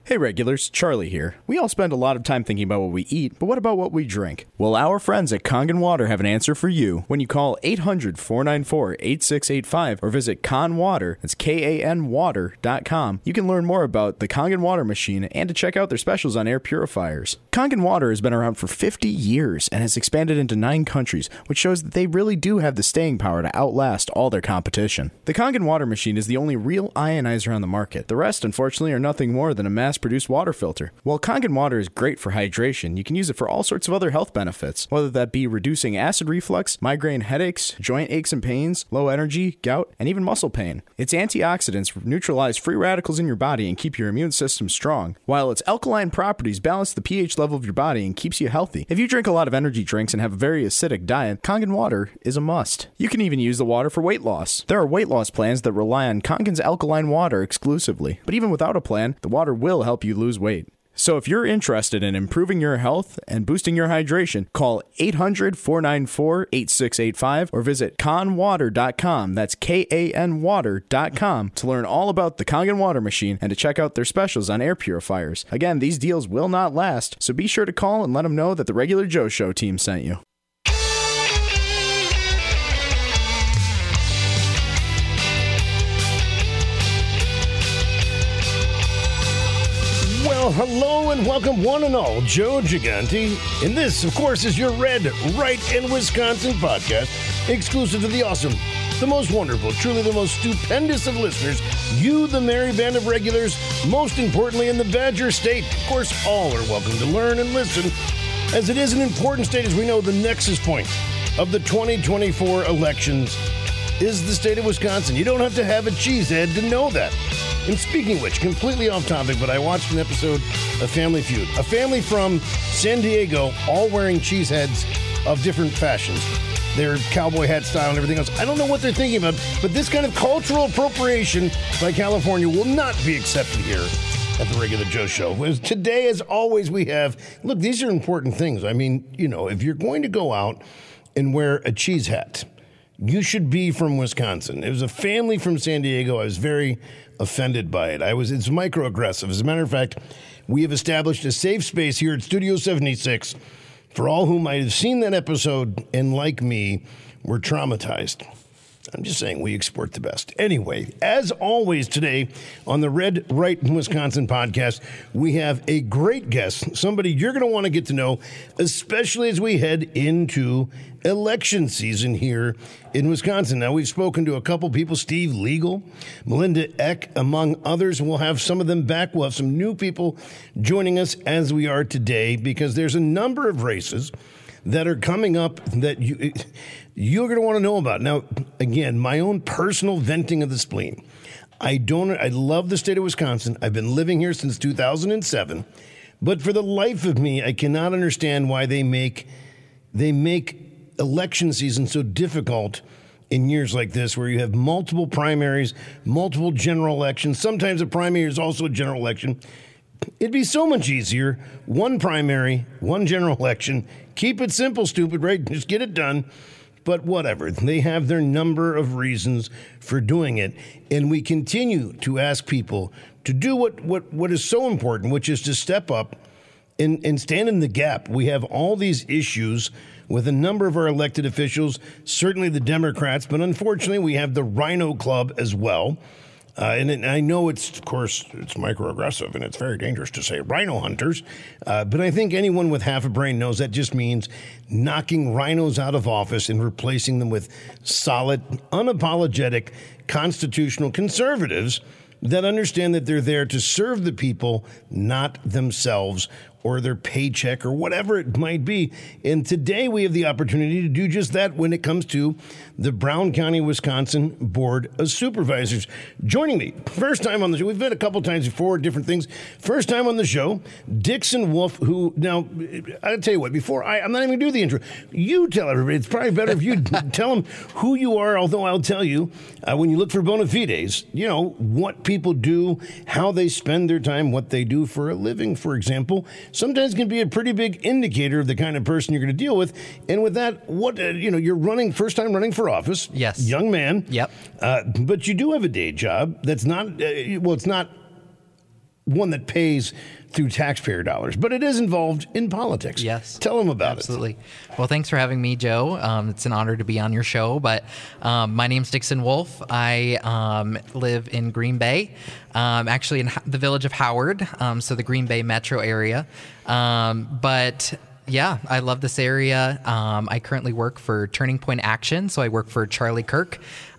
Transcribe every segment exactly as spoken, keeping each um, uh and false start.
Hey regulars, Charlie here. We all spend a lot of time thinking about what we eat, but what about what we drink? Well, our friends at Kangen Water have an answer for you. When you call eight hundred, four nine four, eight six eight five or visit Kan Water, that's K A N water dot com, you can learn more about the Kangen Water machine and to check out their specials on air purifiers. Kangen Water has been around for fifty years and has expanded into nine countries, which shows that they really do have the staying power to outlast all their competition. The Kangen Water machine is the only real ionizer on the market. The rest, unfortunately, are nothing more than a mass-produced water filter. While Kangen Water is great for hydration, you can use it for all sorts of other health benefits, whether that be reducing acid reflux, migraine headaches, joint aches and pains, low energy, gout, and even muscle pain. Its antioxidants neutralize free radicals in your body and keep your immune system strong, while its alkaline properties balance the pH level of your body and keeps you healthy. If you drink a lot of energy drinks and have a very acidic diet, Kangen Water is a must. You can even use the water for weight loss. There are weight loss plans that rely on Kangen's alkaline water exclusively, but even without a plan, the water will help you lose weight. So if you're interested in improving your health and boosting your hydration, call eight hundred, four nine four, eight six eight five or visit kan water dot com, that's K A N water dot com, to learn all about the Kangen Water machine and to check out their specials on air purifiers. Again, these deals will not last, so be sure to call and let them know that the Regular Joe Show team sent you. Well, hello and welcome one and all, Joe Gigante. And this, of course, is your Red Right in Wisconsin podcast, exclusive to the awesome, the most wonderful, truly the most stupendous of listeners, you, the merry band of regulars, most importantly in the Badger State. Of course, all are welcome to learn and listen, as it is an important state, as we know, the nexus point of the twenty twenty-four elections is the state of Wisconsin. You don't have to have a cheesehead to know that. And speaking of which, completely off topic, but I watched an episode of Family Feud. A family from San Diego, all wearing cheese heads of different fashions. Their cowboy hat style and everything else. I don't know what they're thinking about, but this kind of cultural appropriation by California will not be accepted here at the Regular Joe Show. Today, as always, we have, look, these are important things. I mean, you know, if you're going to go out and wear a cheese hat, you should be from Wisconsin. It was a family from San Diego. I was very offended by it. I was, it's microaggressive. As a matter of fact, we have established a safe space here at Studio seventy-six for all who might have seen that episode and, like me, were traumatized. I'm just saying we export the best. Anyway, as always today on the Red Right in Wisconsin podcast, we have a great guest, somebody you're going to want to get to know, especially as we head into election season here in Wisconsin. Now, we've spoken to a couple people, Steve Legal, Melinda Eck, among others. We'll have some of them back. We'll have some new people joining us as we are today, because there's a number of races that are coming up that you, you're going to want to know about. Now, again, my own personal venting of the spleen. I don't, I love the state of Wisconsin. I've been living here since two thousand seven, but for the life of me, I cannot understand why they make, they make election season so difficult in years like this, where you have multiple primaries, multiple general elections. Sometimes a primary is also a general election. It'd be so much easier. One primary, one general election. Keep it simple, stupid, right? Just get it done. But whatever. They have their number of reasons for doing it. And we continue to ask people to do what, what, what is so important, which is to step up and, and stand in the gap. We have all these issues with a number of our elected officials, certainly the Democrats, but unfortunately we have the Rhino Club as well. Uh, and, and I know it's, of course, it's microaggressive and it's very dangerous to say rhino hunters. Uh, but I think anyone with half a brain knows that just means knocking rhinos out of office and replacing them with solid, unapologetic, constitutional conservatives that understand that they're there to serve the people, not themselves or their paycheck or whatever it might be. And today we have the opportunity to do just that when it comes to the Brown County, Wisconsin Board of Supervisors. Joining me, first time on the show, we've met a couple times before, different things. First time on the show, Dixon Wolf, who, now, I'll tell you what, before, I, I'm not even going to do the intro. You tell everybody, it's probably better if you tell them who you are, although I'll tell you, uh, when you look for bona fides, you know, what people do, how they spend their time, what they do for a living, for example, sometimes can be a pretty big indicator of the kind of person you're going to deal with. And with that, what, uh, you know, you're running, first time running for office. Yes. Young man. Yep. Uh, but you do have a day job that's not, uh, well, it's not one that pays through taxpayer dollars, but it is involved in politics. Yes. Tell them about Absolutely. it. Absolutely. Well, thanks for having me, Joe. Um, it's an honor to be on your show. But um, my name's Dixon Wolf. I um, live in Green Bay, um, actually in the village of Howard, um, so the Green Bay metro area. Um, but yeah, I love this area. Um, I currently work for Turning Point Action, so I work for Charlie Kirk.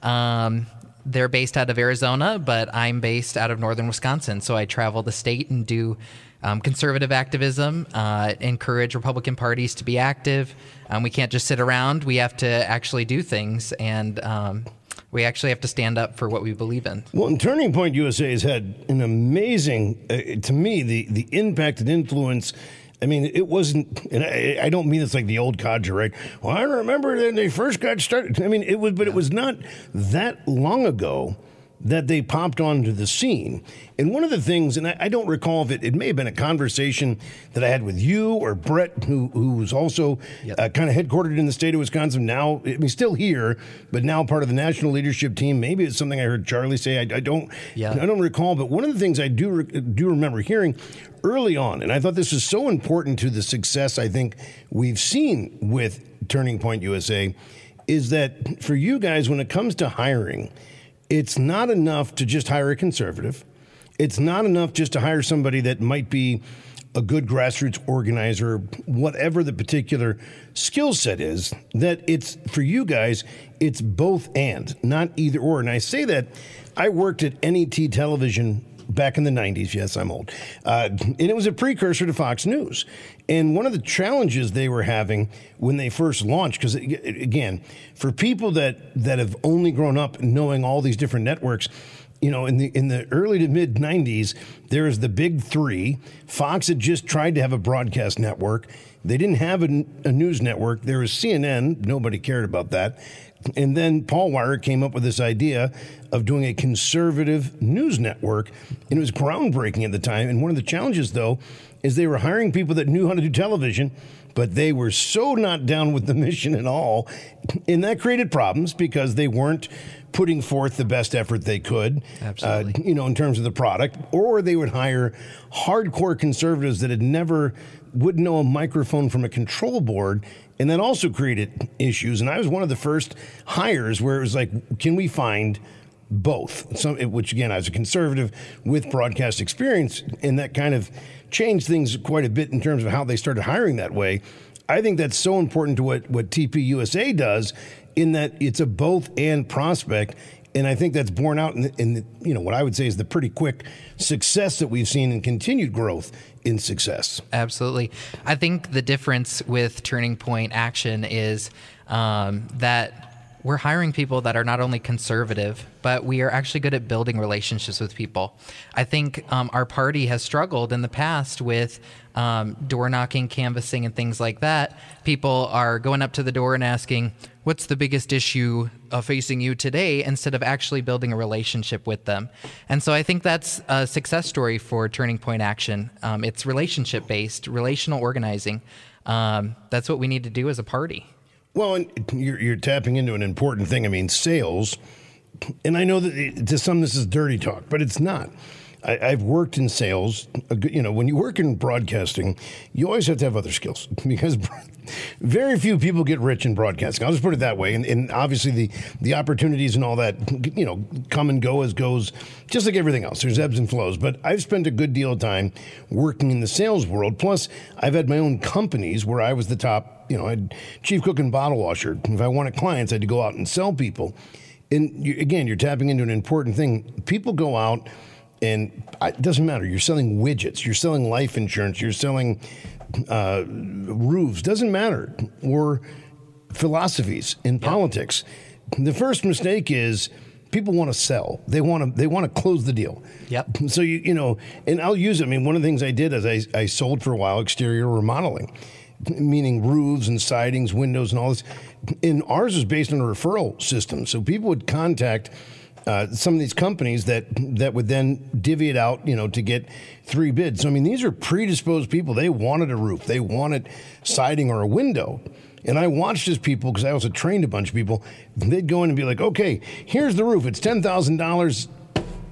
Um, They're based out of Arizona, but I'm based out of northern Wisconsin. So I travel the state and do um, conservative activism, uh, encourage Republican parties to be active. Um, we can't just sit around. We have to actually do things, and um, we actually have to stand up for what we believe in. Well, and Turning Point U S A has had an amazing, uh, to me, the, the impact and influence. I mean, it wasn't, and I, I don't mean it's like the old codger, right? Well, I remember when they first got started. I mean, it was, but it was not that long ago that they popped onto the scene. And one of the things, and I, I don't recall if it, it may have been a conversation that I had with you or Brett, who who was also yep. uh, kind of headquartered in the state of Wisconsin. Now, I mean, still here, but now part of the national leadership team. Maybe it's something I heard Charlie say. I, I don't, yeah. I don't recall. But one of the things I do re- do remember hearing early on, and I thought this is so important to the success I think we've seen with Turning Point U S A, is that for you guys, when it comes to hiring, it's not enough to just hire a conservative. It's not enough just to hire somebody that might be a good grassroots organizer, whatever the particular skill set is, that it's, for you guys, it's both and, not either or. And I say that, I worked at N E T Television back in the nineties. Yes, I'm old. Uh, and it was a precursor to Fox News. And one of the challenges they were having when they first launched, because again, for people that, that have only grown up knowing all these different networks, you know, in the in the early to mid nineties, there was the big three. Fox had just tried to have a broadcast network. They didn't have a, a news network. There was C N N. Nobody cared about that. And then Paul Weier came up with this idea of doing a conservative news network, and it was groundbreaking at the time. And one of the challenges, though, is they were hiring people that knew how to do television, but they were so not down with the mission at all. And that created problems because they weren't putting forth the best effort they could, Absolutely. Uh, you know, in terms of the product. Or they would hire hardcore conservatives that had never, wouldn't know a microphone from a control board. And that also created issues. And I was one of the first hires where it was like, can we find both? Some, which, again, I was a conservative with broadcast experience, and that kind of changed things quite a bit in terms of how they started hiring that way. I think that's so important to what, what T P U S A does, in that it's a both and prospect. And I think that's borne out in, the, in the, you know, what I would say is the pretty quick success that we've seen and continued growth in success. Absolutely. I think the difference with Turning Point Action is um, that we're hiring people that are not only conservative, but we are actually good at building relationships with people. I think um, our party has struggled in the past with um, door knocking, canvassing, and things like that. People are going up to the door and asking, what's the biggest issue uh, facing you today, instead of actually building a relationship with them. And so I think that's a success story for Turning Point Action. Um, it's relationship-based, relational organizing. Um, that's what we need to do as a party. Well, and you're, you're tapping into an important thing. I mean, sales, and I know that it, to some this is dirty talk, but it's not. I, I've worked in sales. You know, when you work in broadcasting, you always have to have other skills, because very few people get rich in broadcasting. I'll just put it that way. And, and obviously the, the opportunities and all that, you know, come and go as goes, just like everything else. There's ebbs and flows. But I've spent a good deal of time working in the sales world. Plus, I've had my own companies where I was the top, you know, I had chief cook and bottle washer. If I wanted clients, I had to go out and sell people. And you, again, you're tapping into an important thing. People go out, and it doesn't matter. You're selling widgets. You're selling life insurance. You're selling uh, roofs. Doesn't matter. Or philosophies in yep. politics. The first mistake is people want to sell. They want to. They want to close the deal. Yep. So you you know, and I'll use it. I mean, one of the things I did is I I sold for a while exterior remodeling, meaning roofs and sidings, windows, and all this. And ours was based on a referral system. So people would contact Uh, some of these companies that that would then divvy it out, you know, to get three bids. So, I mean, these are predisposed people. They wanted a roof. They wanted siding or a window. And I watched as people, because I also trained a bunch of people, they'd go in and be like, okay, here's the roof. It's ten thousand dollars.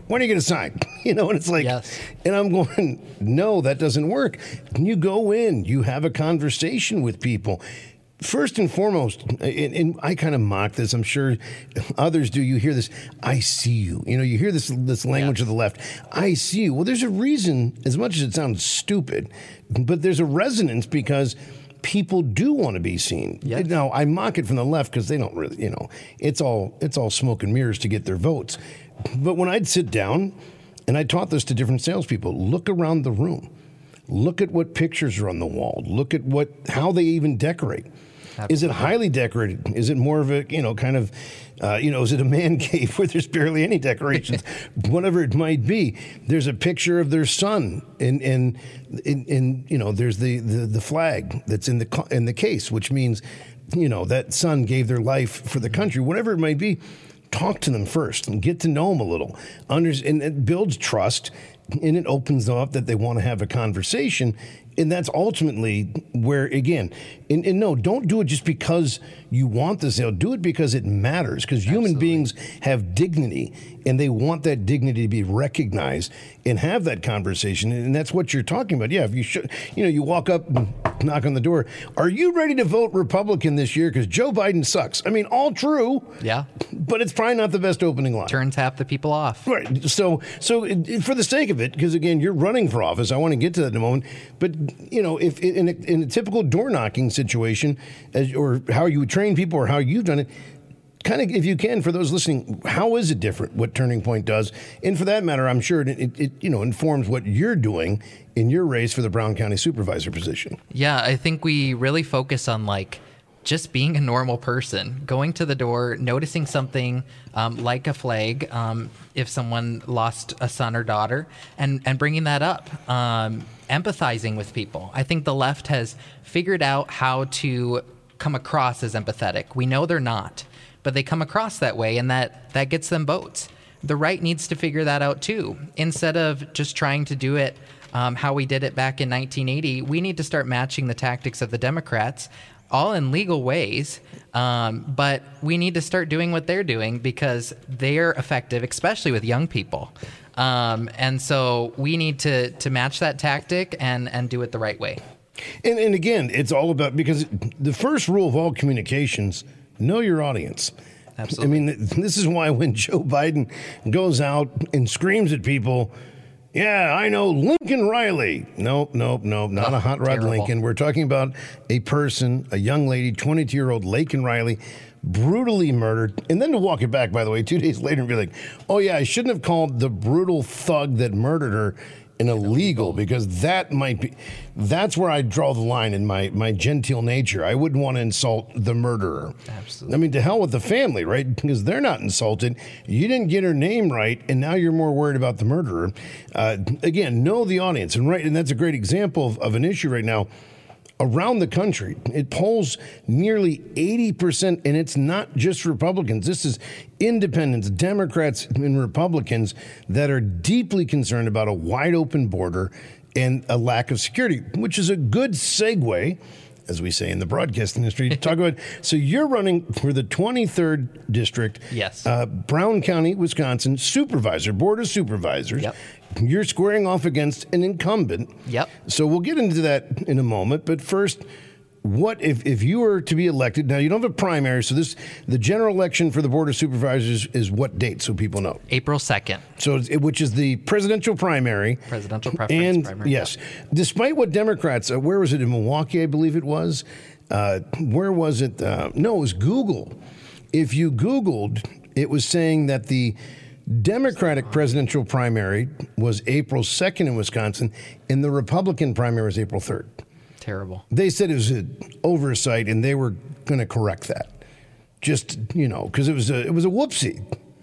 When are you going to sign? You know, and it's like, yes. And I'm going, no, that doesn't work. You go in, you have a conversation with people. First and foremost, and, and I kind of mock this, I'm sure others do, you hear this, I see you. You know, you hear this this language yes. of the left, I see you. Well, there's a reason, as much as it sounds stupid, but there's a resonance because people do want to be seen. Yes. Now, I mock it from the left because they don't really, you know, it's all it's all smoke and mirrors to get their votes. But when I'd sit down, and I taught this to different salespeople, look around the room. Look at what pictures are on the wall. Look at what how they even decorate. Absolutely. Is it highly decorated? Is it more of a, you know, kind of, uh, you know, is it a man cave where there's barely any decorations? Whatever it might be. There's a picture of their son, and and and you know, there's the, the, the flag that's in the in the case, which means, you know, that son gave their life for the country. Whatever it might be, talk to them first and get to know them a little. Under, and it builds trust, and it opens up that they want to have a conversation. And that's ultimately where, again, and, and no, don't do it just because you want the sale. Do it because it matters, because human beings have dignity, and they want that dignity to be recognized and have that conversation. And that's what you're talking about. Yeah, if you should, you know, you walk up and knock on the door. Are you ready to vote Republican this year? Because Joe Biden sucks. I mean, all true. Yeah. But it's probably not the best opening line. Turns half the people off. Right. So, so it, for the sake of it, because again, you're running for office. I want to get to that in a moment. But you know, if in a, in a typical door knocking situation, as, or how you would train people, or how you've done it, kind of, if you can, for those listening, how is it different? What Turning Point does, and for that matter, I'm sure it, it, it you know informs what you're doing in your race for the Brown County Supervisor position. Yeah, I think we really focus on like just being a normal person, going to the door, noticing something um, like a flag, um, if someone lost a son or daughter, and, and bringing that up, um, empathizing with people. I think the left has figured out how to come across as empathetic. We know they're not, but they come across that way, and that, that gets them votes. The right needs to figure that out too. Instead of just trying to do it um, how we did it back in nineteen eighty, we need to start matching the tactics of the Democrats, all in legal ways, um, but we need to start doing what they're doing because they're effective, especially with young people. Um, and so we need to to match that tactic and, and do it the right way. And, and again, it's all about, because the first rule of all communications, know your audience. Absolutely. I mean, this is why when Joe Biden goes out and screams at people, yeah, I know Lincoln Riley. Nope, nope, nope, not oh, a hot rod terrible. Lincoln. We're talking about a person, a young lady, twenty-two-year-old Lincoln Riley, brutally murdered. And then to walk it back, by the way, two days later and be like, oh, yeah, I shouldn't have called the brutal thug that murdered her an illegal, because that might be, that's where I draw the line in my, my genteel nature. I wouldn't want to insult the murderer. Absolutely. I mean, to hell with the family, right? Because they're not insulted. You didn't get her name right, and now you're more worried about the murderer. Uh, again, know the audience. And right, and that's a great example of, of an issue right now. Around the country, it polls nearly eighty percent, and it's not just Republicans. This is independents, Democrats, and Republicans that are deeply concerned about a wide open border and a lack of security, which is a good segue, as we say in the broadcast industry, to talk about. So you're running for the twenty-third district, yes, uh, Brown County, Wisconsin, supervisor, board of supervisors. Yep. You're squaring off against an incumbent. Yep. So we'll get into that in a moment. But first, what if, if you were to be elected? Now, you don't have a primary, so this the general election for the Board of Supervisors is what date, so people know? April second. So, it's, which is the presidential primary. Presidential preference and, primary. Yes. Despite what Democrats, uh, where was it, in Milwaukee, I believe it was? Uh, where was it? Uh, no, it was Google. If you Googled, it was saying that the Democratic presidential primary was April second in Wisconsin, and the Republican primary was April third. Terrible. They said it was an oversight, and they were going to correct that. Just, you know, because it was a it was a whoopsie.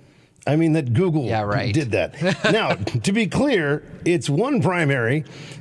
I mean, that Google yeah, right. did that. Now, to be clear, it's one primary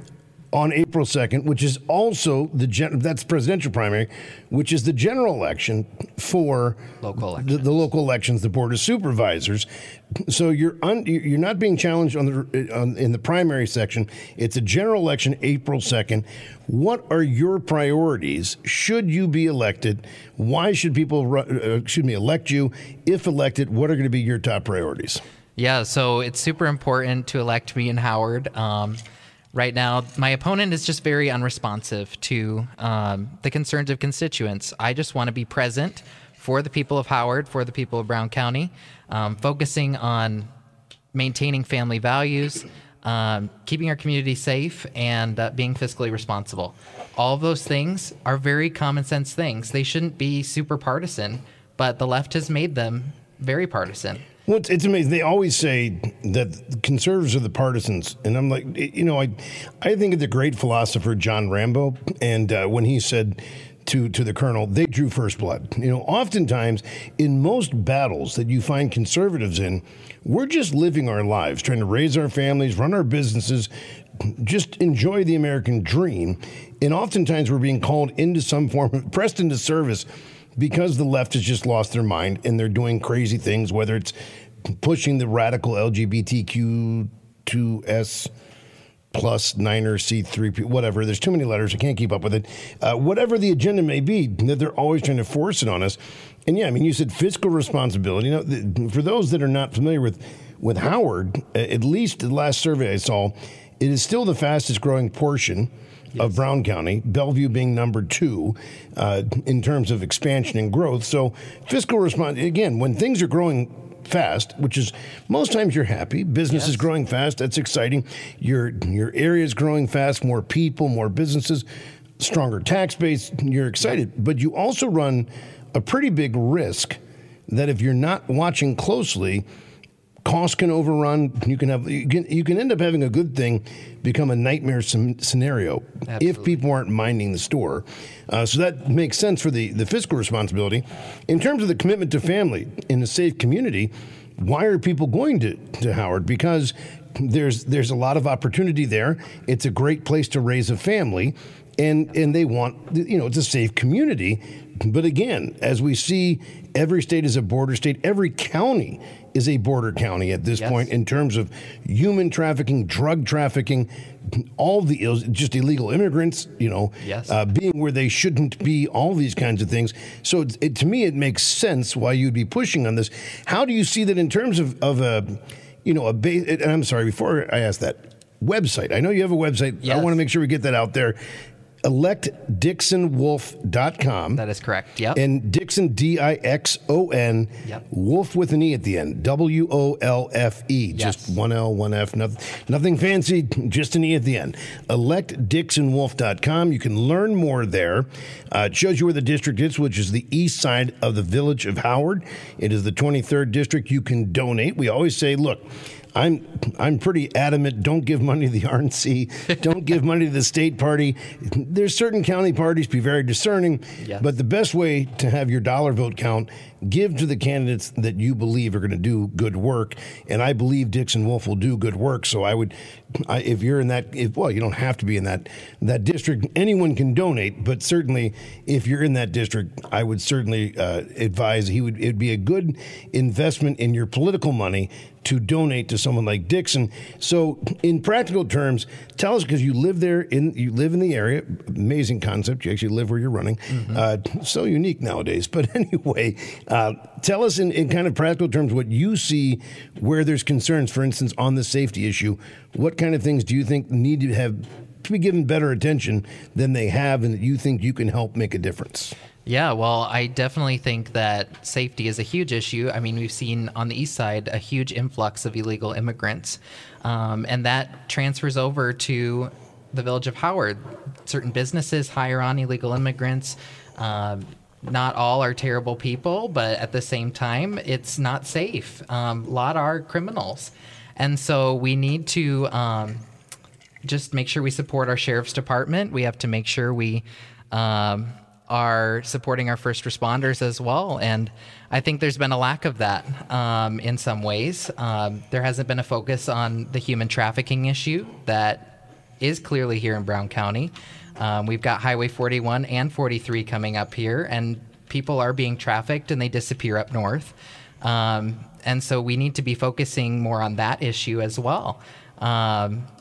on April second, which is also the gen- that's presidential primary, which is the general election for local the, the local elections, the Board of Supervisors. So you're un- you're not being challenged on the on, in the primary section. It's a general election, April second. What are your priorities? Should you be elected? Why should people uh, excuse me elect you? If elected, what are going to be your top priorities? Yeah, so it's super important to elect me in Howard. Um, right now, my opponent is just very unresponsive to um, the concerns of constituents. I just want to be present for the people of Howard, for the people of Brown County, um, focusing on maintaining family values, um, keeping our community safe, and uh, being fiscally responsible. All of those things are very common sense things. They shouldn't be super partisan, but the left has made them very partisan. Well, it's, it's amazing. They always say that conservatives are the partisans. And I'm like, you know, I I think of the great philosopher John Rambo. And uh, when he said to, to the colonel, they drew first blood. You know, oftentimes in most battles that you find conservatives in, we're just living our lives, trying to raise our families, run our businesses, just enjoy the American dream. And oftentimes we're being called into some form of, pressed into service because the left has just lost their mind and they're doing crazy things, whether it's pushing the radical L G B T Q two S plus niner C three, whatever. There's too many letters. I can't keep up with it. Uh, whatever the agenda may be, that they're always trying to force it on us. And yeah, I mean, you said fiscal responsibility. You know, the, for those that are not familiar with, with Howard, at least the last survey I saw, it is still the fastest growing portion of Brown County, Bellevue being number two uh, in terms of expansion and growth. So fiscal response, again, when things are growing fast, which is most times you're happy, business yes. is growing fast, that's exciting. Your your area is growing fast, more people, more businesses, stronger tax base, you're excited. But you also run a pretty big risk that if you're not watching closely, costs can overrun. You can have you can, you can end up having a good thing become a nightmare scenario Absolutely. If people aren't minding the store. Uh, so that makes sense for the, the fiscal responsibility. In terms of the commitment to family in a safe community, why are people going to, to Howard? Because there's there's a lot of opportunity there. It's a great place to raise a family, and and they want, you know, it's a safe community. But again, as we see, every state is a border state. Every county is a border county at this yes. point in terms of human trafficking, drug trafficking, all the Ill, just illegal immigrants, you know, yes. uh, being where they shouldn't be, all these kinds of things. So it, it, to me, it makes sense why you'd be pushing on this. How do you see that in terms of, of a, you know, a base, and I'm sorry, before I ask that, website. I know you have a website. Yes. I want to make sure we get that out there. elect dixon wolf dot com. That is correct. Yep. And Dixon, D I X O N, yep. Wolf with an E at the end, W O L F E. Yes. Just one L, one F, nothing, nothing fancy, just an E at the end. elect dixon wolf dot com. You can learn more there. Uh, it shows you where the district is, which is the east side of the village of Howard. It is the twenty-third district. You can donate. We always say, look, I'm I'm pretty adamant, don't give money to the R N C, don't give money to the state party. There's certain county parties, be very discerning, yes. but the best way to have your dollar vote count, give to the candidates that you believe are going to do good work, and I believe Dixon Wolf will do good work, so I would, I, if you're in that, if, well, you don't have to be in that, that district, anyone can donate, but certainly if you're in that district, I would certainly uh, advise he would, it'd be a good investment in your political money to donate to someone like Dixon. So in practical terms, tell us, because you live there, in you live in the area, amazing concept, you actually live where you're running, mm-hmm. uh, so unique nowadays. But anyway, uh, tell us in, in kind of practical terms what you see where there's concerns, for instance, on the safety issue. What kind of things do you think need to have to be given better attention than they have, and that you think you can help make a difference? Yeah, well, I definitely think that safety is a huge issue. I mean, we've seen on the east side a huge influx of illegal immigrants, um, and that transfers over to the village of Howard. Certain businesses hire on illegal immigrants. Um, not all are terrible people, but at the same time, it's not safe. Um, a lot are criminals. And so we need to um, just make sure we support our sheriff's department. We have to make sure we... Um, are supporting our first responders as well. And I think there's been a lack of that um, in some ways. Um, there hasn't been a focus on the human trafficking issue that is clearly here in Brown County. Um, we've got Highway forty-one and forty-three coming up here, and people are being trafficked and they disappear up north. Um, and so we need to be focusing more on that issue as well. Um,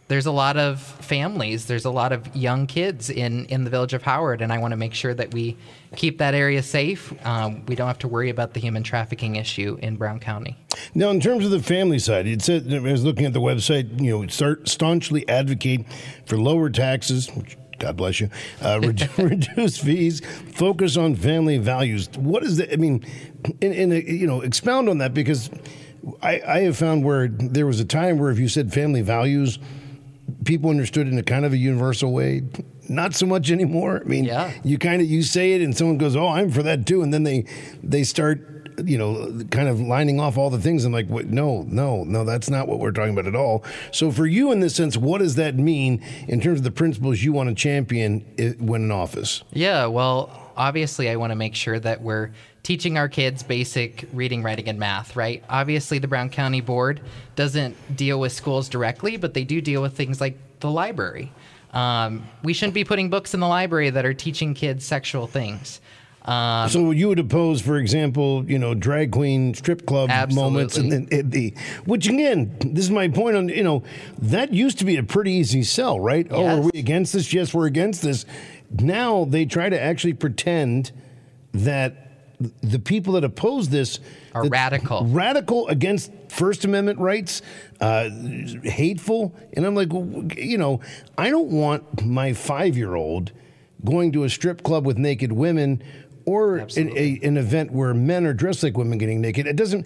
there's a lot of families, there's a lot of young kids in, in the village of Howard, and I want to make sure that we keep that area safe. Um, we don't have to worry about the human trafficking issue in Brown County. Now, in terms of the family side, it said, I was looking at the website, you know, start staunchly advocate for lower taxes, which, God bless you, uh, reduce, reduce fees, focus on family values. What is that? I mean, in, in a, you know, expound on that, because I, I have found where there was a time where if you said family values, people understood it in a kind of a universal way. Not so much anymore. I mean, yeah. you kind of, you say it and someone goes, oh, I'm for that too. And then they, they start, you know, kind of lining off all the things. I'm like, what? no, no, no, that's not what we're talking about at all. So for you in this sense, what does that mean in terms of the principles you want to champion when in office? Yeah, well, obviously I want to make sure that we're teaching our kids basic reading, writing, and math, right? Obviously, the Brown County Board doesn't deal with schools directly, but they do deal with things like the library. Um, we shouldn't be putting books in the library that are teaching kids sexual things. Um, so you would oppose, for example, you know, drag queen strip club absolutely. moments, and then it'd be, which again, this is my point on, you know, that used to be a pretty easy sell, right? Yes. Oh, are we against this? Yes, we're against this. Now they try to actually pretend that the people that oppose this are radical, radical against First Amendment rights, uh, hateful. And I'm like, well, you know, I don't want my five-year-old going to a strip club with naked women or an, a, an event where men are dressed like women getting naked. It doesn't,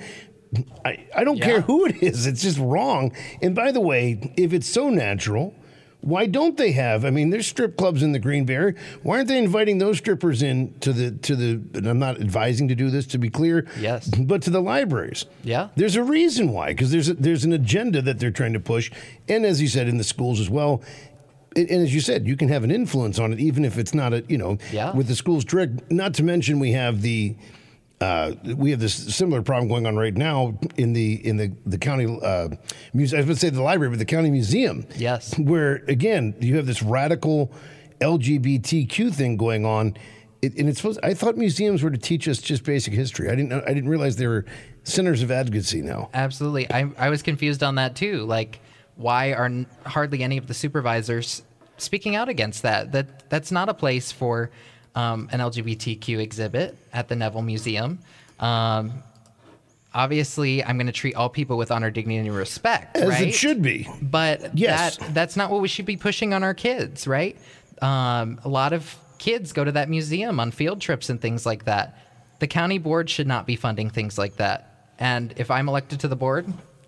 I, I don't yeah. care who it is. It's just wrong. And by the way, if it's so natural, why don't they have? I mean, there's strip clubs in the Green Bay Area. Why aren't they inviting those strippers in to the to the? And I'm not advising to do this, to be clear. Yes. But to the libraries. Yeah. There's a reason why, because there's a, there's an agenda that they're trying to push, and as you said, in the schools as well. And, and as you said, you can have an influence on it, even if it's not a you know yeah. with the schools direct. Not to mention we have the. Uh, we have this similar problem going on right now in the in the the county uh, museum. I was going to say the library, but the county museum. Yes, where again you have this radical L G B T Q thing going on, it, and it's supposed. I thought museums were to teach us just basic history. I didn't. I didn't realize they were centers of advocacy now. Absolutely, I I was confused on that too. Like, why are n- hardly any of the supervisors speaking out against that? That that's not a place for. Um, an L G B T Q exhibit at the Neville Museum. Um, obviously, I'm going to treat all people with honor, dignity, and respect, As right? it should be. But yes. that that's not what we should be pushing on our kids, right? Um, a lot of kids go to that museum on field trips and things like that. The county board should not be funding things like that. And if I'm elected to the board,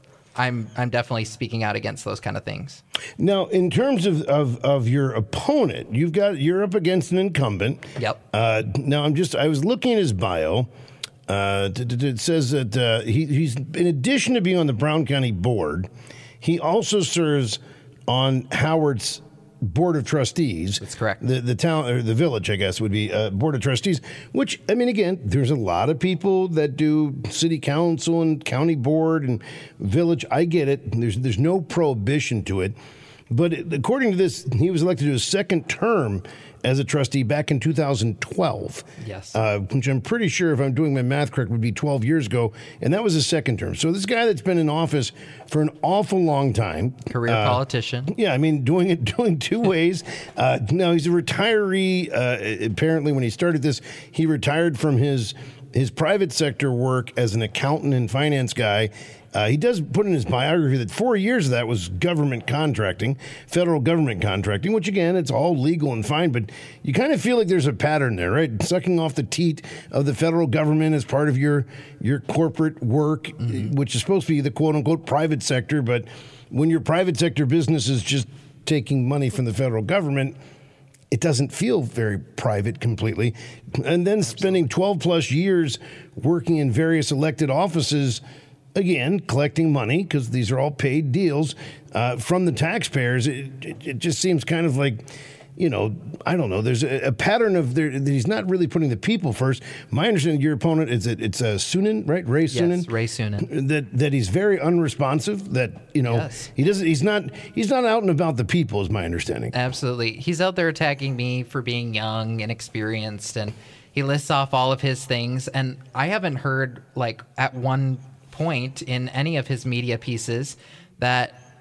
I'm I'm definitely speaking out against those kind of things. Now, in terms of, of, of your opponent, you've got you're up against an incumbent. Yep. Uh, now, I'm just I was looking at his bio. Uh, t- t- it says that uh, he, he's in addition to being on the Brown County Board, he also serves on Howard's Board of Trustees. That's correct. The the town or the village, I guess, would be uh, Board of Trustees. Which I mean, again, there's a lot of people that do city council and county board and village. I get it. There's there's no prohibition to it, but it, according to this, he was elected to his second term as a trustee back in two thousand twelve. Yes. Uh, which I'm pretty sure, if I'm doing my math correct, would be twelve years ago, and that was his second term. So this guy that's been in office for an awful long time, career uh, politician. Yeah, I mean, doing it doing two ways. Uh, now he's a retiree. Uh, apparently, when he started this, he retired from his his private sector work as an accountant and finance guy. Uh, he does put in his biography that four years of that was government contracting, federal government contracting, which, again, it's all legal and fine, but you kind of feel like there's a pattern there, right? Sucking off the teat of the federal government as part of your, your corporate work, mm-hmm. which is supposed to be the quote-unquote private sector, but when your private sector business is just taking money from the federal government, it doesn't feel very private completely. And then spending twelve plus years working in various elected offices, again, collecting money, because these are all paid deals, uh, from the taxpayers, it, it, it just seems kind of like, you know, I don't know. There's a, a pattern of there that he's not really putting the people first. My understanding of your opponent is that it's uh, Sunin, right? Ray Sunin. Yes, Ray Sunin. That that he's very unresponsive. That you know yes. he doesn't. He's not. He's not out and about the people. Is my understanding. Absolutely, he's out there attacking me for being young and experienced, and he lists off all of his things. And I haven't heard like at one point in any of his media pieces that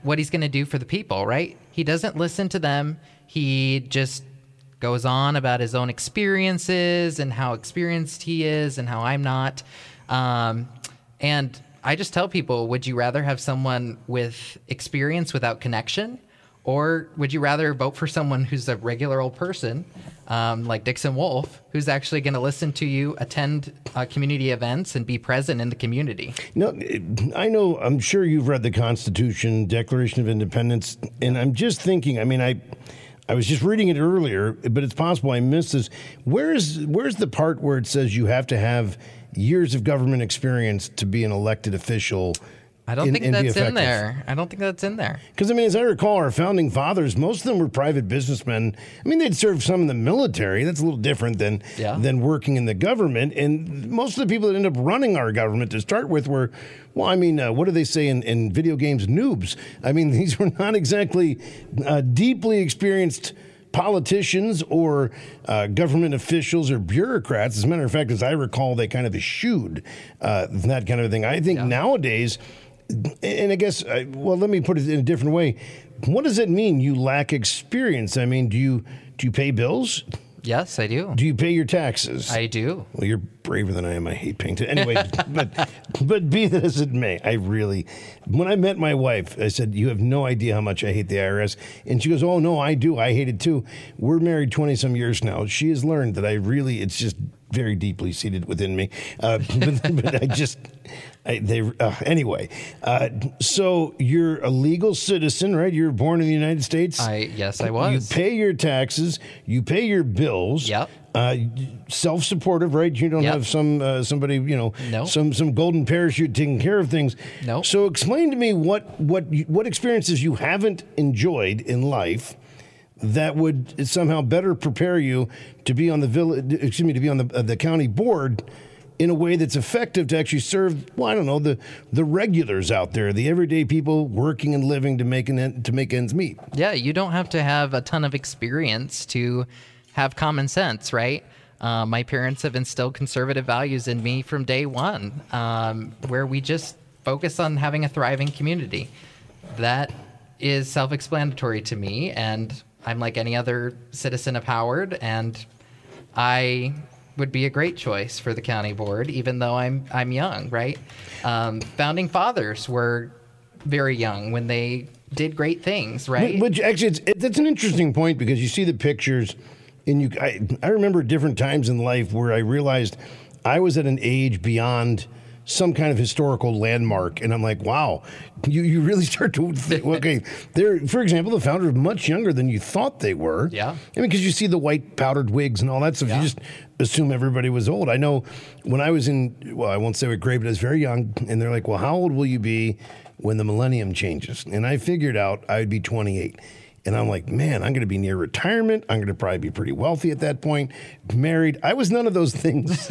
what he's going to do for the people, right? He doesn't listen to them. He just goes on about his own experiences and how experienced he is and how I'm not. Um, and I just tell people, would you rather have someone with experience without connection? Or would you rather vote for someone who's a regular old person, um, like Dixon Wolf, who's actually going to listen to you, attend uh, community events, and be present in the community? No, I know, I'm sure you've read the Constitution, Declaration of Independence, and I'm just thinking, I mean, I I was just reading it earlier, but it's possible I missed this. Where's, where's the part where it says you have to have years of government experience to be an elected official? I don't and, think and that's in there. I don't think that's in there. Because, I mean, as I recall, our founding fathers, most of them were private businessmen. I mean, they'd served some in the military. That's a little different than yeah. than working in the government. And most of the people that end up running our government to start with were, well, I mean, uh, what do they say in, in video games? Noobs. I mean, these were not exactly uh, deeply experienced politicians or uh, government officials or bureaucrats. As a matter of fact, as I recall, they kind of eschewed uh, that kind of thing. I think yeah. nowadays... And I guess, well, let me put it in a different way. What does it mean you lack experience? I mean, do you do you pay bills? Yes, I do. Do you pay your taxes? I do. Well, you're braver than I am. I hate paying taxes. Anyway, but but be that as it may, I really, when I met my wife, I said, you have no idea how much I hate the I R S. And she goes, oh, no, I do. I hate it too. We're married twenty-some years now. She has learned that I really, it's just very deeply seated within me. Uh, but, but I just... I, they uh, anyway, uh, so you're a legal citizen, right? You were born in the United States. I yes, I was. You pay your taxes. You pay your bills. Yep. Uh, self-supportive, right? You don't yep. have some uh, somebody, you know, no. some some golden parachute taking care of things. No. So explain to me what what you, what experiences you haven't enjoyed in life that would somehow better prepare you to be on the village. Excuse me, to be on the uh, the county board in a way that's effective to actually serve, well, I don't know, the the regulars out there, the everyday people working and living to make an end, to make ends meet. Yeah, you don't have to have a ton of experience to have common sense, right? Uh, my parents have instilled conservative values in me from day one, um, where we just focus on having a thriving community. That is self-explanatory to me, and I'm like any other citizen of Howard, and I would be a great choice for the county board, even though I'm I'm young, right? Um, founding fathers were very young when they did great things, right? Which actually, it's, it, that's an interesting point because you see the pictures, and you. I, I remember different times in life where I realized I was at an age beyond some kind of historical landmark, and I'm like, wow, you, you really start to think, okay, they're, for example, the founder is much younger than you thought they were. Yeah. I mean, because you see the white powdered wigs and all that stuff, yeah. You just assume everybody was old. I know when I was in, well, I won't say what grade, but I was very young, and they're like, well, how old will you be when the millennium changes? And I figured out I would be twenty-eight. And I'm like, man, I'm going to be near retirement. I'm going to probably be pretty wealthy at that point. Married. I was none of those things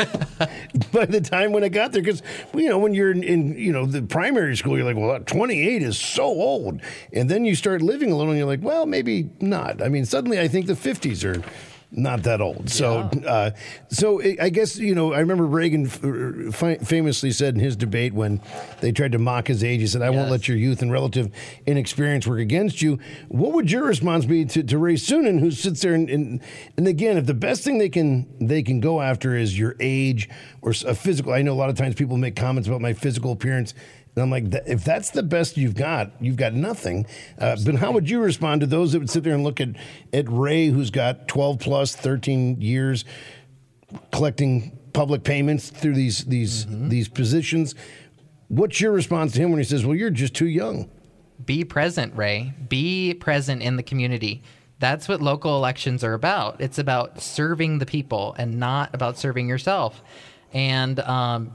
by the time when I got there. Because, you know, when you're in, in, you know, the primary school, you're like, well, twenty-eight is so old. And then you start living a little and you're like, well, maybe not. I mean, suddenly I think the fifties are not that old. So, yeah. uh, so I guess, you know, I remember Reagan f- famously said in his debate when they tried to mock his age, he said, I yes. won't let your youth and relative inexperience work against you. What would your response be to, to Ray Sunin, who sits there and, and, and again, if the best thing they can, they can go after is your age or a physical, I know a lot of times people make comments about my physical appearance. And I'm like, if that's the best you've got, you've got nothing. Uh, but how would you respond to those that would sit there and look at, at Ray, who's got twelve plus, thirteen years collecting public payments through these these mm-hmm. these positions? What's your response to him when he says, well, you're just too young? Be present, Ray. Be present in the community. That's what local elections are about. It's about serving the people and not about serving yourself. And um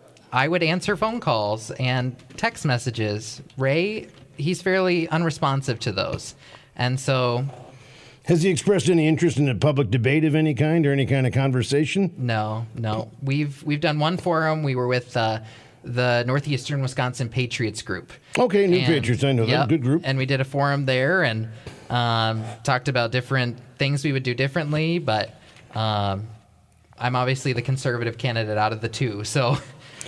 I would answer phone calls and text messages. Ray, he's fairly unresponsive to those. And so... Has he expressed any interest in a public debate of any kind or any kind of conversation? No, no. We've we've done one forum. We were with uh, the Northeastern Wisconsin Patriots group. Okay, New and, Patriots. I know yep, that. Good group. And we did a forum there and um, talked about different things we would do differently. But um, I'm obviously the conservative candidate out of the two, so...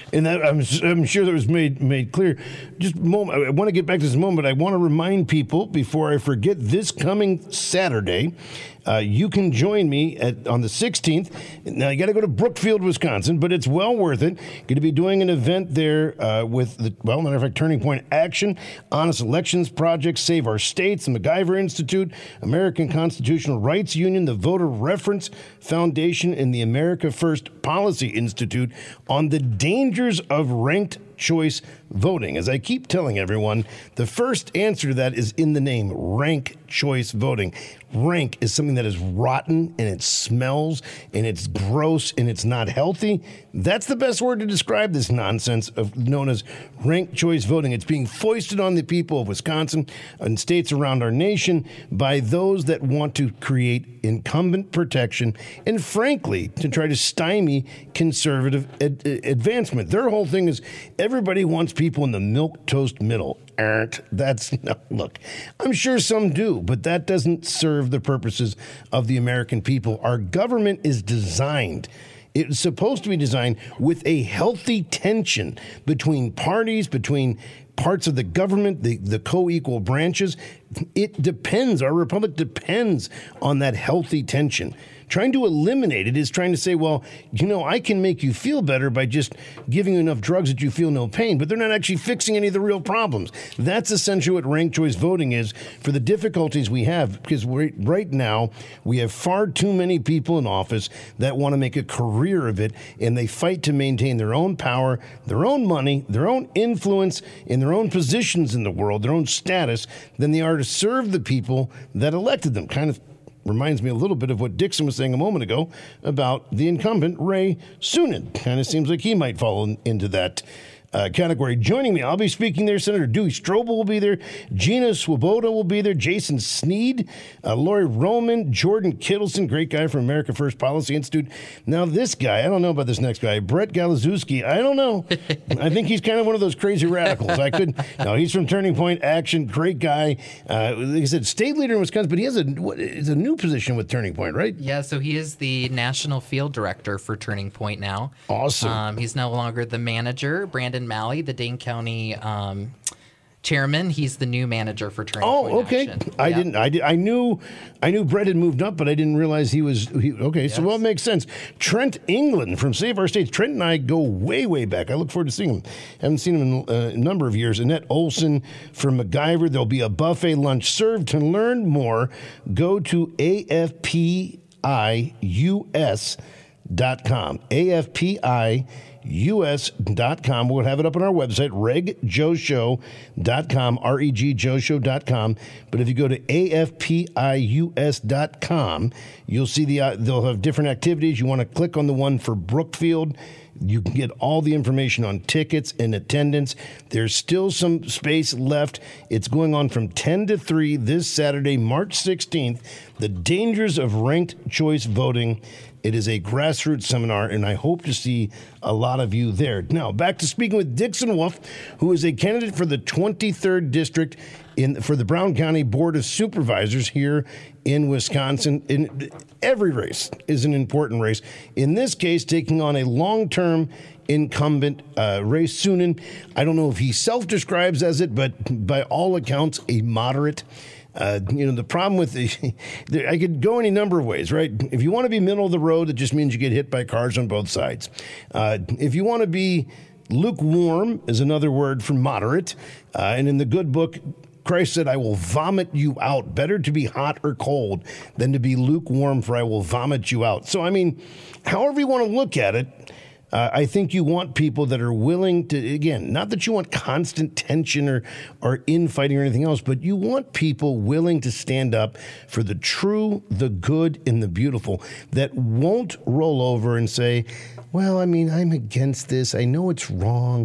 And that, I'm, I'm sure that was made made clear. Just a moment. I want to get back to this moment. I want to remind people before I forget, this coming Saturday, uh, you can join me at on the sixteenth. Now, you got to go to Brookfield, Wisconsin, but it's well worth it. Going to be doing an event there uh, with, the well, matter of fact, Turning Point Action, Honest Elections Project, Save Our States, the MacGyver Institute, American Constitutional Rights Union, the Voter Reference Foundation, and the America First Policy Institute on the dangers of ranked choice voting. As I keep telling everyone, the first answer to that is in the name, rank choice voting. Rank is something that is rotten and it smells and it's gross and it's not healthy. That's the best word to describe this nonsense of known as ranked choice voting. It's being foisted on the people of Wisconsin and states around our nation by those that want to create incumbent protection and, frankly, to try to stymie conservative ad- advancement. Their whole thing is everybody wants people in the milquetoast middle. Aren't that's no, look, I'm sure some do, but that doesn't serve the purposes of the American people. Our government is designed It's supposed to be designed with a healthy tension between parties, between parts of the government, the, the co-equal branches. It depends. Our republic depends on that healthy tension. Trying to eliminate it is trying to say, well, you know, I can make you feel better by just giving you enough drugs that you feel no pain, but they're not actually fixing any of the real problems. That's essentially what ranked choice voting is for the difficulties we have, because we're, right now we have far too many people in office that want to make a career of it, and they fight to maintain their own power, their own money, their own influence, and their own positions in the world, their own status, than they are to serve the people that elected them. Kind of reminds me a little bit of what Dixon was saying a moment ago about the incumbent, Ray Sunin. Kind of seems like he might fall in, into that uh, category. Joining me, I'll be speaking there. Senator Dewey Strobel will be there. Gina Swoboda will be there. Jason Sneed, uh, Lori Roman, Jordan Kittleson, great guy from America First Policy Institute. Now, this guy, I don't know about this next guy, Brett Galazewski. I don't know. I think he's kind of one of those crazy radicals. I could, no, he's from Turning Point Action, great guy. Uh, like I said, state leader in Wisconsin, but he has a, what, it's a new position with Turning Point, right? Yeah, so he is the national field director for Turning Point now. Awesome. Um, he's no longer the manager. Brandon Malley, the Dane County um, chairman, he's the new manager for Turning oh, Point okay. Action. I yeah. didn't. I did. I knew. I knew Brett had moved up, but I didn't realize he was. He, okay, yes. So well, it makes sense. Trent England from Save Our States. Trent and I go way, way back. I look forward to seeing him. Haven't seen him in uh, a number of years. Annette Olson from MacGyver. There'll be a buffet lunch served. To learn more, go to A F P I U S dot com. A F P I U S dot com. We'll have it up on our website, reg joe show dot com, R E G joe show dot com. But if you go to A F P I U S dot com, you'll see the uh, they'll have different activities. You want to click on the one for Brookfield. You can get all the information on tickets and attendance. There's still some space left. It's going on from ten to three this Saturday, March sixteenth. The dangers of ranked choice voting. It is a grassroots seminar, and I hope to see a lot of you there. Now, back to speaking with Dixon Wolf, who is a candidate for the twenty-third District in for the Brown County Board of Supervisors here in Wisconsin. In every race is an important race. In this case, taking on a long-term incumbent, uh, Ray Sunin. I don't know if he self-describes as it, but by all accounts, a moderate. Uh, you know, the problem with the, I could go any number of ways, right? If you want to be middle of the road, it just means you get hit by cars on both sides. Uh, if you want to be lukewarm, is another word for moderate. Uh, and in the good book, Christ said, I will vomit you out. Better to be hot or cold than to be lukewarm, for I will vomit you out. So, I mean, however you want to look at it, Uh, I think you want people that are willing to, again, not that you want constant tension or, or infighting or anything else, but you want people willing to stand up for the true, the good, and the beautiful, that won't roll over and say, well, I mean, I'm against this. I know it's wrong,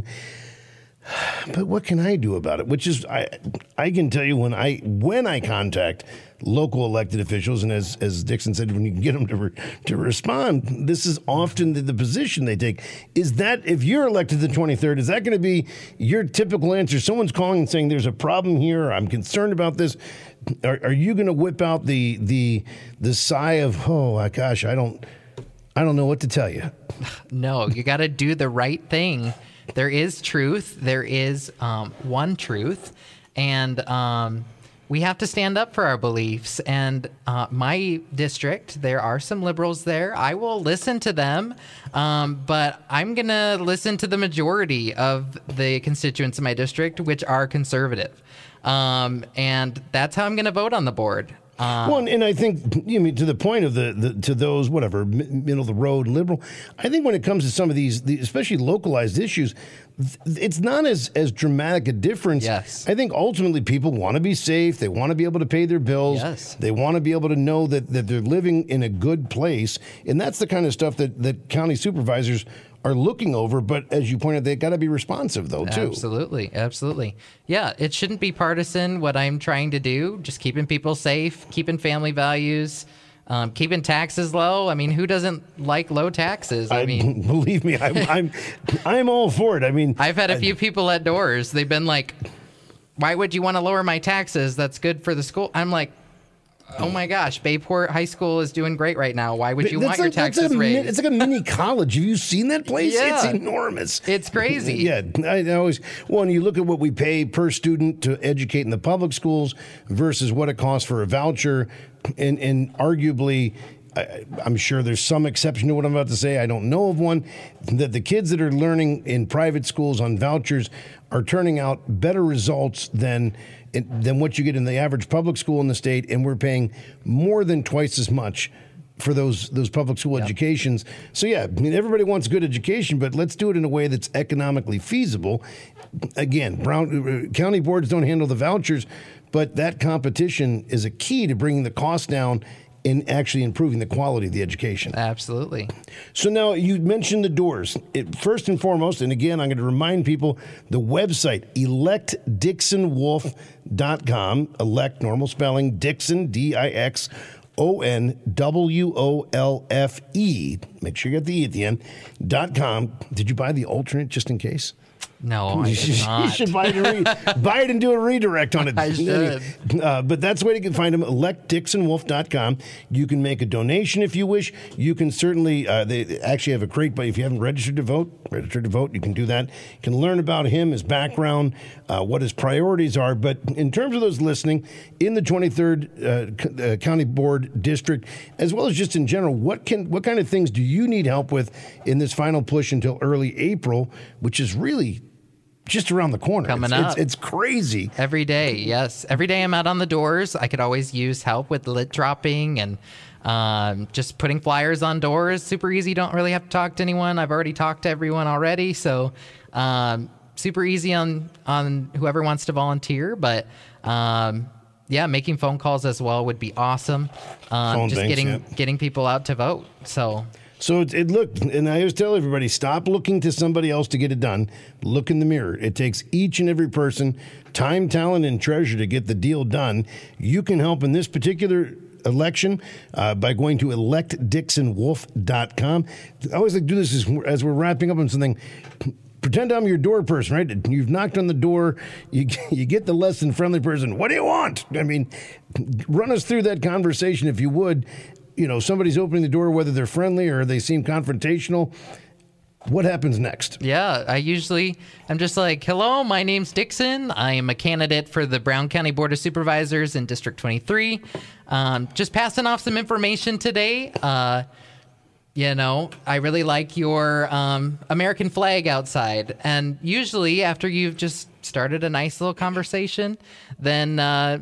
but what can I do about it? Which is, I I can tell you when I when I contact local elected officials, and as as Dixon said, when you can get them to re, to respond, this is often the, the position they take. Is that if you're elected the twenty-third, is that going to be your typical answer? Someone's calling and saying there's a problem here, or I'm concerned about this. Are, are you going to whip out the the the sigh of, oh my gosh, I don't I don't know what to tell you? No, you got to do the right thing there is truth. There is um, one truth. And um, we have to stand up for our beliefs. And uh, my district, there are some liberals there. I will listen to them, um, but I'm going to listen to the majority of the constituents in my district, which are conservative. Um, and that's how I'm going to vote on the board. Um, well, and I think, you mean, to the point of the, the to those, whatever, middle of the road liberal, I think when it comes to some of these, the, especially localized issues, it's not as, as dramatic a difference. Yes. I think ultimately people want to be safe. They want to be able to pay their bills. Yes. They want to be able to know that, that they're living in a good place. And that's the kind of stuff that, that county supervisors are looking over. But as you pointed, they've got to be responsive, though, too. Absolutely. Absolutely. Yeah, it shouldn't be partisan what I'm trying to do. Just keeping people safe, keeping family values. Um, keeping taxes low. I mean, who doesn't like low taxes? I, I mean, believe me, I'm, I'm, I'm all for it. I mean, I've had a I, few people at doors. They've been like, "Why would you want to lower my taxes? That's good for the school." I'm like, "Oh my gosh, Bayport High School is doing great right now. Why would you want like, your taxes like a, raised?" It's like a mini college. Have you seen that place? Yeah. It's enormous. It's crazy. Yeah, I always. Well, when you look at what we pay per student to educate in the public schools versus what it costs for a voucher, and and arguably. I, I'm sure there's some exception to what I'm about to say. I don't know of one, that the kids that are learning in private schools on vouchers are turning out better results than than what you get in the average public school in the state, and we're paying more than twice as much for those those public school yep. educations. So yeah, I mean, everybody wants good education, but let's do it in a way that's economically feasible. Again, Brown county boards don't handle the vouchers, but that competition is a key to bringing the cost down in actually improving the quality of the education. Absolutely. So now you mentioned the doors. It, first and foremost, and again, I'm going to remind people, the website, elect dixon wolf dot com, elect, normal spelling, Dixon, D I X O N W O L F E, make sure you get the E at the end, dot com. Did you buy the alternate just in case? No, I did not. You should buy it, and re- buy it and do a redirect on it. I should. Uh, but that's the way you can find them, elect dixon wolf dot com. You can make a donation if you wish. You can certainly, uh, they actually have a great, but if you haven't registered to vote, registered to vote, you can do that. You can learn about him, his background, uh, what his priorities are. But in terms of those listening, in the twenty-third uh, uh, County Board District, as well as just in general, what can what kind of things do you need help with in this final push until early April, which is really just around the corner. Coming it's, up. It's, it's crazy. Every day, yes. Every day I'm out on the doors. I could always use help with lit dropping and um, just putting flyers on doors. Super easy. Don't really have to talk to anyone. I've already talked to everyone already. So um, super easy on, on whoever wants to volunteer. But um, yeah, making phone calls as well would be awesome. Um, Phone just banks, getting yeah. getting people out to vote. So... So it, it looked, and I always tell everybody, stop looking to somebody else to get it done. Look in the mirror. It takes each and every person, time, talent, and treasure to get the deal done. You can help in this particular election uh, by going to elect dixon wolf dot com. I always like to do this as, as we're wrapping up on something. Pretend I'm your door person, right? You've knocked on the door. You you get the less than friendly person. What do you want? I mean, run us through that conversation if you would. You know, somebody's opening the door, whether they're friendly or they seem confrontational. What happens next? Yeah, I usually, I'm just like, hello, my name's Dixon. I am a candidate for the Brown County Board of Supervisors in District twenty-three. Um, just passing off some information today. Uh, you know, I really like your um, American flag outside. And usually after you've just started a nice little conversation, then uh,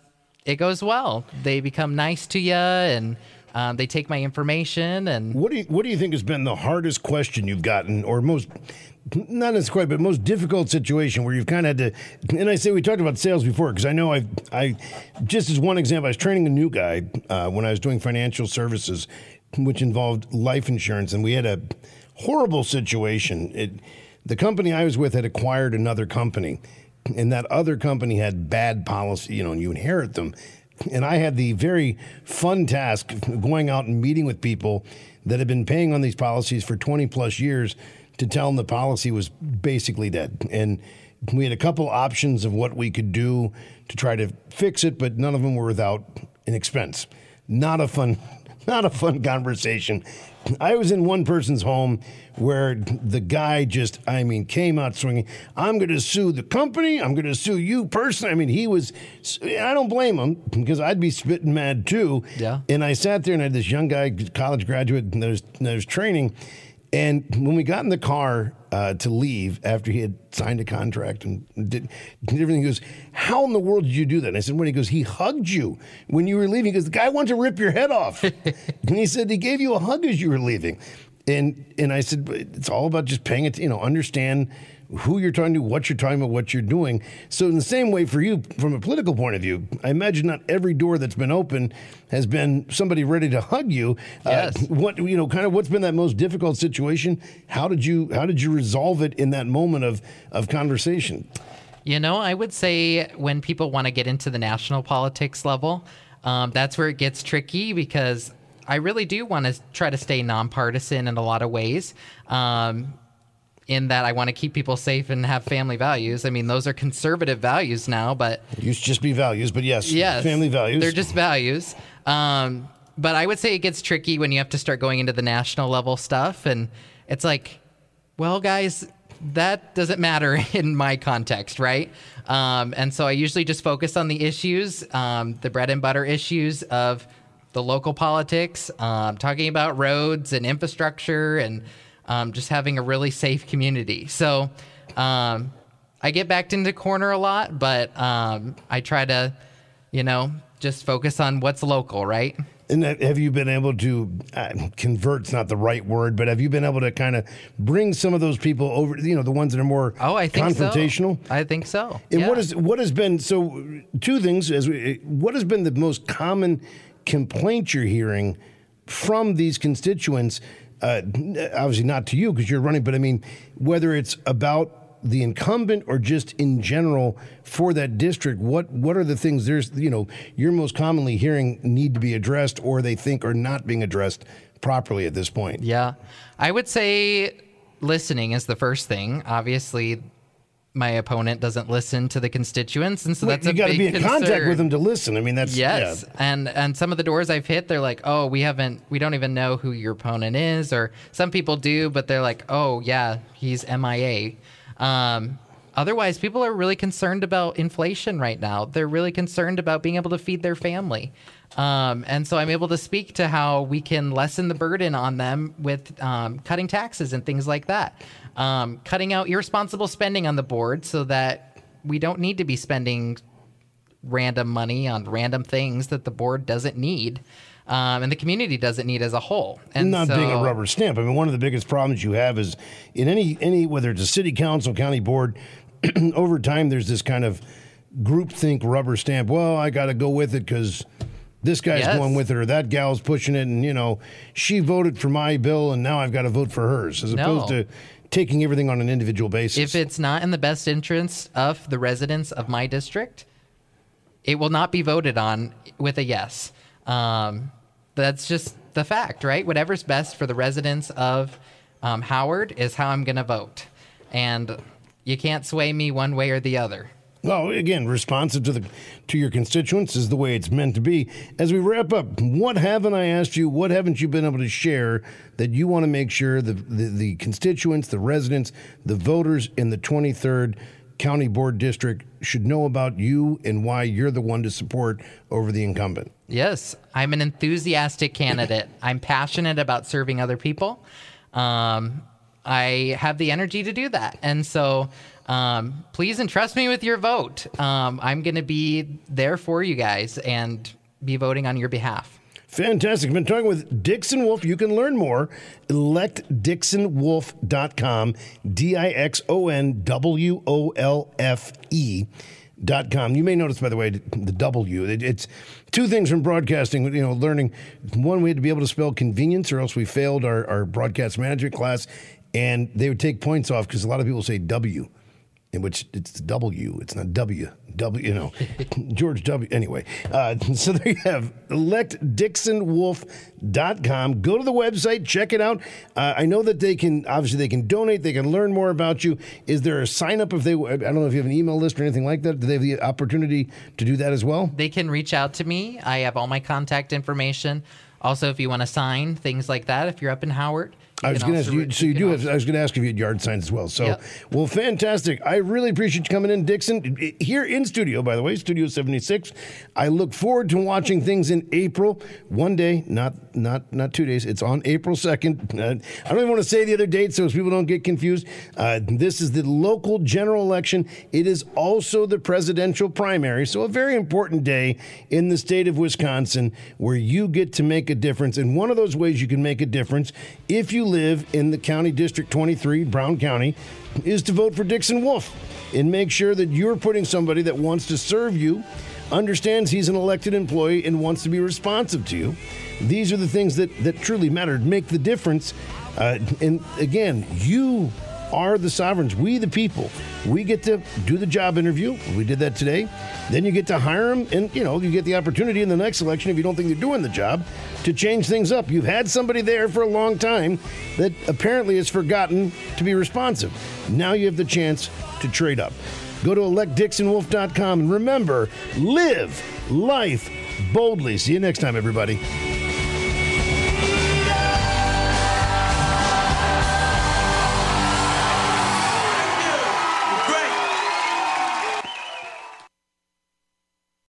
it goes well. They become nice to you and... Um, they take my information and what do you what do you think has been the hardest question you've gotten, or most not as quite, but most difficult situation where you've kind of had to? And I say we talked about sales before because I know I I just as one example, I was training a new guy uh, when I was doing financial services, which involved life insurance, and we had a horrible situation. It, the company I was with had acquired another company, and that other company had bad policy, you know, and you inherit them. And I had the very fun task of going out and meeting with people that had been paying on these policies for twenty plus years to tell them the policy was basically dead. And we had a couple options of what we could do to try to fix it, but none of them were without an expense. Not a fun, not a fun conversation. I was in one person's home where the guy just, I mean, came out swinging. I'm going to sue the company. I'm going to sue you personally. I mean, he was, I don't blame him because I'd be spitting mad too. Yeah. And I sat there and I had this young guy, college graduate, and there's, there's training. And when we got in the car uh, to leave after he had signed a contract and did, did everything, he goes, how in the world did you do that? And I said, when? He goes, he hugged you when you were leaving. He goes, the guy wanted to rip your head off. And he said, he gave you a hug as you were leaving. And and I said, it's all about just paying it, you know, understand who you're talking to, what you're talking about, what you're doing. So in the same way for you, from a political point of view, I imagine not every door that's been open has been somebody ready to hug you. Yes. Uh, what, you know, kind of what's been that most difficult situation? How did you, how did you resolve it in that moment of, of conversation? You know, I would say when people want to get into the national politics level, um, that's where it gets tricky because I really do want to try to stay nonpartisan in a lot of ways. Um, in that I want to keep people safe and have family values. I mean, those are conservative values now, but... It used to just be values, but yes, yes family values. They're just values. Um, but I would say it gets tricky when you have to start going into the national level stuff. And it's like, well, guys, that doesn't matter in my context, right? Um, and so I usually just focus on the issues, um, the bread and butter issues of the local politics, um, talking about roads and infrastructure and um, just having a really safe community. So um, I get backed into the corner a lot, but um, I try to, you know, just focus on what's local, right? And have you been able to, uh, convert's not the right word, but have you been able to kind of bring some of those people over, you know, the ones that are more oh, I think confrontational? So. I think so. And yeah. what, is, what has been, so two things, as we, what has been the most common complaint you're hearing from these constituents? Uh, obviously not to you because you're running, but I mean, whether it's about the incumbent or just in general for that district, what what are the things there's, you know, you're most commonly hearing need to be addressed or they think are not being addressed properly at this point? Yeah, I would say listening is the first thing. Obviously, my opponent doesn't listen to the constituents, and so Wait, that's you a got to big be in concern. contact with them to listen. I mean, that's yes, yeah. and and some of the doors I've hit, they're like, oh, we haven't, we don't even know who your opponent is, or some people do, but they're like, oh yeah, he's M I A. Um, otherwise, people are really concerned about inflation right now. They're really concerned about being able to feed their family. Um, and so I'm able to speak to how we can lessen the burden on them with um, cutting taxes and things like that. Um, cutting out irresponsible spending on the board so that we don't need to be spending random money on random things that the board doesn't need. Um, and the community doesn't need as a whole. And not so, being a rubber stamp. I mean, one of the biggest problems you have is in any, any whether it's a city council, county board, over time there's this kind of groupthink rubber stamp. Well, I got to go with it because this guy's yes. going with it or that gal's pushing it. And, you know, she voted for my bill and now I've got to vote for hers as No. opposed to taking everything on an individual basis. If it's not in the best interest of the residents of my district, it will not be voted on with a yes. Um, that's just the fact, right? Whatever's best for the residents of um, Howard is how I'm going to vote. And you can't sway me one way or the other. Well, again, responsive to the to your constituents is the way it's meant to be. As we wrap up, what haven't I asked you? What haven't you been able to share that you want to make sure the the, the constituents, the residents, the voters in the twenty-third County Board District should know about you and why you're the one to support over the incumbent? Yes, I'm an enthusiastic candidate. I'm passionate about serving other people. Um, I have the energy to do that. And so um, please entrust me with your vote. Um, I'm going to be there for you guys and be voting on your behalf. Fantastic. I've been talking with Dixon Wolf. You can learn more. elect dixon wolf dot com. D I X O N W O L F E dot com. You may notice, by the way, the W. It, it's two things from broadcasting, you know, learning. One, we had to be able to spell convenience or else we failed our, our broadcast management class. And they would take points off because a lot of people say W in which it's W, it's not W. W, you know, George W. Anyway, uh, so there you have elect dixon wolf dot com. Go to the website, check it out. Uh, I know that they can, obviously, they can donate, they can learn more about you. Is there a sign up if they, I don't know if you have an email list or anything like that? Do they have the opportunity to do that as well? They can reach out to me. I have all my contact information. Also, if you want to sign, things like that, if you're up in Howard. I was going to ask you, so you, you do have, I was going to ask if you had yard signs as well. So, yep. Well, fantastic. I really appreciate you coming in, Dixon. Here in studio, by the way, Studio seventy-six. I look forward to watching things in April. One day, not not not two days. It's on April second. Uh, I don't even want to say the other date so people don't get confused. Uh, this is the local general election. It is also the presidential primary. So a very important day in the state of Wisconsin where you get to make a difference. And one of those ways you can make a difference, if you live in the county district twenty-three, Brown County, is to vote for Dixon Wolf and make sure that you're putting somebody that wants to serve you, understands he's an elected employee and wants to be responsive to you. These are the things that, that truly matter, make the difference. Uh, and again, you are the sovereigns. We, the people, we get to do the job interview. We did that today. Then you get to hire them, and you know you get the opportunity in the next election, if you don't think they're doing the job, to change things up. You've had somebody there for a long time that apparently has forgotten to be responsive. Now you have the chance to trade up. Go to elect dixon wolf dot com and remember, live life boldly. See you next time, everybody.